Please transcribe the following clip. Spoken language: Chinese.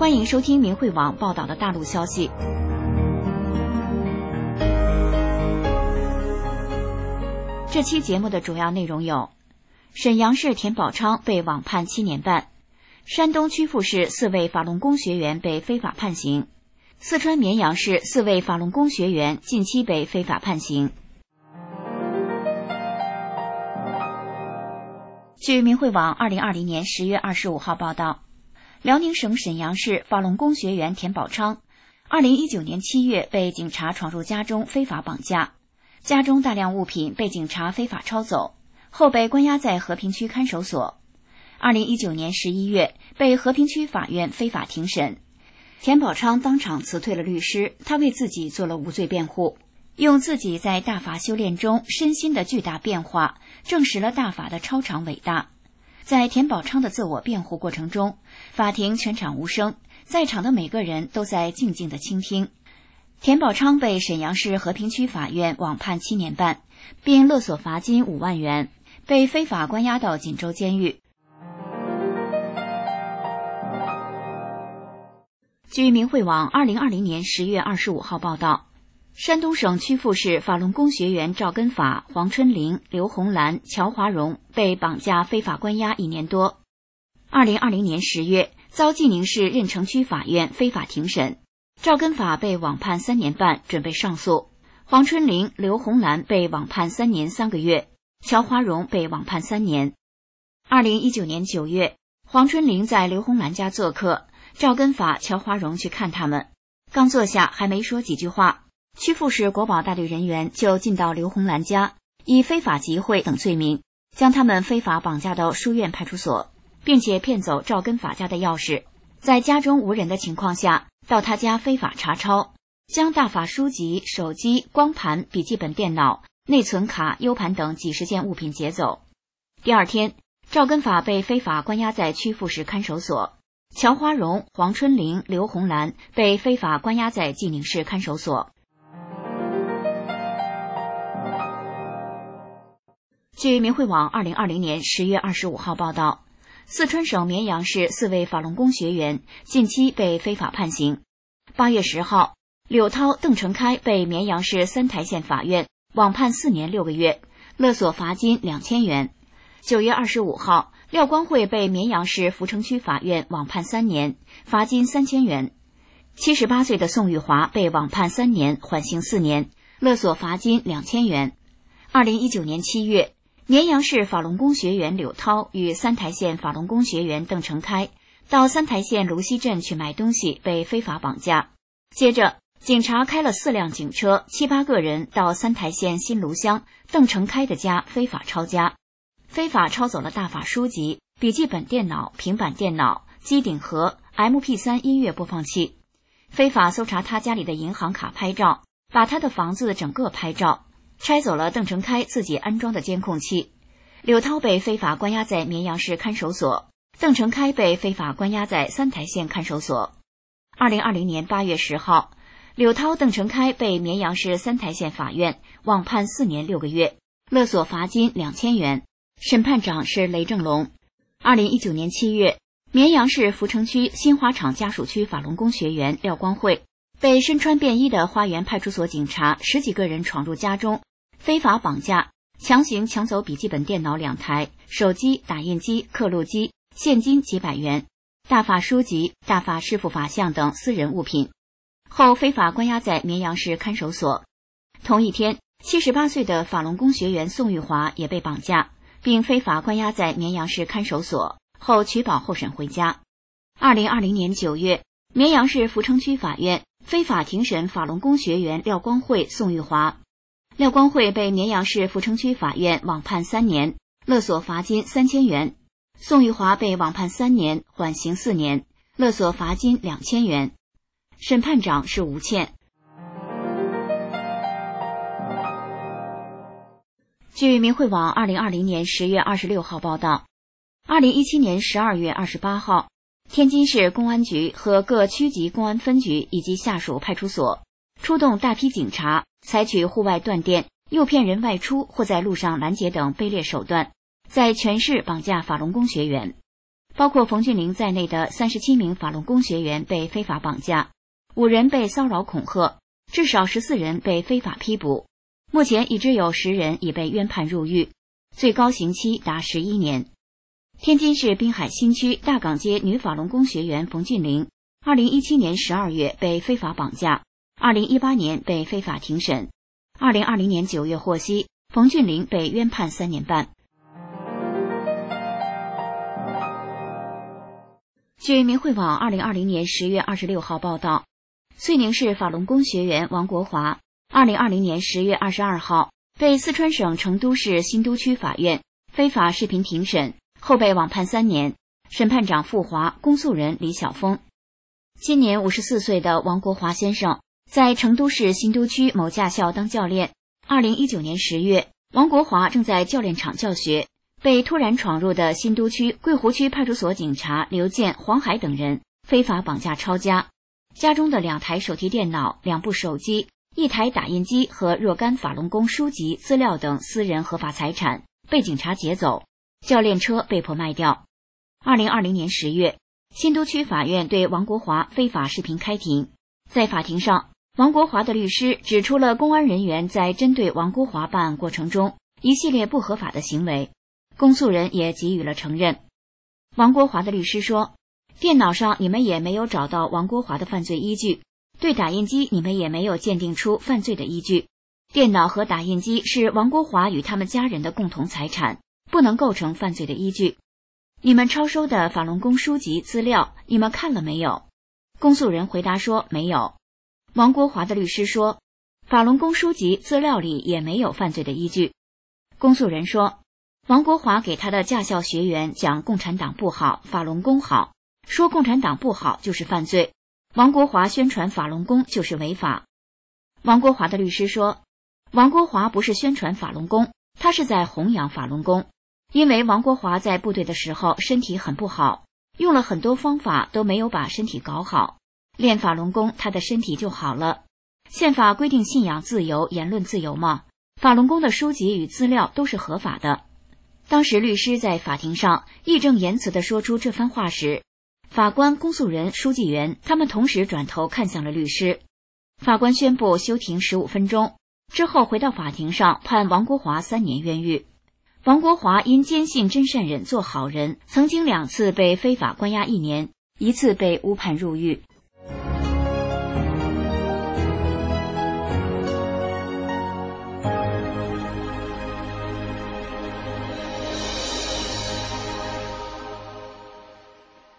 欢迎收听明慧网报道的大陆消息。这期节目的主要内容有：沈阳市田宝昌被网判7年半，山东曲阜市4位法轮功学员被非法判刑，四川绵阳市4位法轮功学员近期被非法判刑。据明慧网2020年10月25号报道，辽宁省沈阳市法轮功学员田宝昌2019年7月被警察闯入家中非法绑架，家中大量物品被警察非法抄走，后被关押在和平区看守所。2019年11月被和平区法院非法庭审。田宝昌当场辞退了律师，他为自己做了无罪辩护，用自己在大法修炼中身心的巨大变化，证实了大法的超常伟大。在田宝昌的自我辩护过程中，法庭全场无声，在场的每个人都在静静地倾听。田宝昌被沈阳市和平区法院网判7年半，并勒索罚金5万元，被非法关押到锦州监狱。据明慧网2020年10月25号报道，山东省曲阜市法轮功学员赵根法、黄春玲、刘红兰、乔华荣被绑架非法关押1年多。2020年10月，遭济宁市任城区法院非法庭审，赵根法被网判3年半，准备上诉；黄春玲、刘红兰被网判3年3个月，乔华荣被网判3年。2019年9月，黄春玲在刘红兰家做客，赵根法、乔华荣去看他们，刚坐下还没说几句话，曲阜市国保大队人员就进到刘红兰家，以非法集会等罪名，将他们非法绑架到书院派出所，并且骗走赵根法家的钥匙，在家中无人的情况下，到他家非法查抄，将大法书籍、手机、光盘、笔记本电脑、内存卡、U 盘等几十件物品劫走。第二天，赵根法被非法关押在曲阜市看守所，乔华荣、黄春玲、刘红兰被非法关押在济宁市看守所。据明慧网2020年10月25号报道，四川省绵阳市4位法轮功学员近期被非法判刑。8月10号，柳涛、邓成开被绵阳市三台县法院网判4年6个月，勒索罚金2000元。9月25号，廖光慧被绵阳市福城区法院网判3年，罚金3000元。78岁的宋玉华被网判3年，缓刑4年，勒索罚金2000元。2019年7月，绵阳市法轮功学员柳涛与三台县法轮功学员邓成开到三台县芦溪镇去买东西，被非法绑架。接着，警察开了4辆警车，7、8个人到三台县新芦乡邓成开的家非法抄家，非法抄走了大法书籍、笔记本电脑、平板电脑、机顶盒、MP3 音乐播放器，非法搜查他家里的银行卡拍照，把他的房子整个拍照，拆走了邓成开自己安装的监控器。柳涛被非法关押在绵阳市看守所，邓成开被非法关押在三台县看守所。2020年8月10号，柳涛、邓成开被绵阳市三台县法院网判4年6个月，勒索罚金2000元。审判长是雷正龙。2019年7月，绵阳市福城区新华厂家属区法轮功学员廖光慧被身穿便衣的花园派出所警察10几个人闯入家中，非法绑架，强行抢走笔记本电脑2台、手机、打印机、刻录机、现金几百元、大法书籍、大法师父法像等私人物品，后非法关押在绵阳市看守所。同一天，78岁的法轮功学员宋玉华也被绑架，并非法关押在绵阳市看守所，后取保候审回家。2020年9月，绵阳市福城区法院非法庭审法轮功学员廖光慧、宋玉华。廖光慧被绵阳市福城区法院网判3年，勒索罚金3000元；宋玉华被网判3年，缓刑4年，勒索罚金2000元。审判长是吴倩。据明慧网2020年10月26号报道，2017年12月28号，天津市公安局和各区级公安分局以及下属派出所出动大批警察，采取户外断电、诱骗人外出或在路上拦截等卑劣手段，在全市绑架法轮功学员。 包括冯俊麟在内的37名法轮功学员被非法绑架，5人被骚扰恐吓，至少14人被非法批捕。目前已知有10人已被冤判入狱，最高刑期达11年。天津市滨海新区大港街女法轮功学员冯俊麟2017年12月被非法绑架，2018年被非法庭审，2020年9月获悉，冯俊麟被冤判3年半。据明慧网2020年10月26号报道，遂宁市法轮功学员王国华2020年10月22号被四川省成都市新都区法院非法视频庭审，后被网判3年，审判长傅华，公诉人李晓峰。今年54岁的王国华先生在成都市新都区某驾校当教练。2019年10月，王国华正在教练场教学，被突然闯入的新都区桂湖区派出所警察刘建、黄海等人非法绑架抄家，家中的2台手提电脑、2部手机、1台打印机和若干法轮功书籍、资料等私人合法财产被警察劫走，教练车被迫卖掉。2020年10月，新都区法院对王国华非法视频开庭。在法庭上，王国华的律师指出了公安人员在针对王国华办案过程中一系列不合法的行为，公诉人也给予了承认。王国华的律师说，电脑上你们也没有找到王国华的犯罪依据，对打印机你们也没有鉴定出犯罪的依据，电脑和打印机是王国华与他们家人的共同财产，不能构成犯罪的依据。你们抄收的法轮功书籍资料你们看了没有？公诉人回答说没有。王国华的律师说，法轮功书籍资料里也没有犯罪的依据。公诉人说，王国华给他的驾校学员讲共产党不好，法轮功好，说共产党不好就是犯罪，王国华宣传法轮功就是违法。王国华的律师说，王国华不是宣传法轮功，他是在弘扬法轮功，因为王国华在部队的时候身体很不好，用了很多方法都没有把身体搞好，练法轮功他的身体就好了。宪法规定信仰自由、言论自由嘛，法轮功的书籍与资料都是合法的。当时律师在法庭上义正言辞地说出这番话时，法官、公诉人、书记员他们同时转头看向了律师。法官宣布休庭15分钟，之后回到法庭上判王国华3年冤狱。王国华因坚信真善忍做好人，曾经2次被非法关押1年，1次被误判入狱。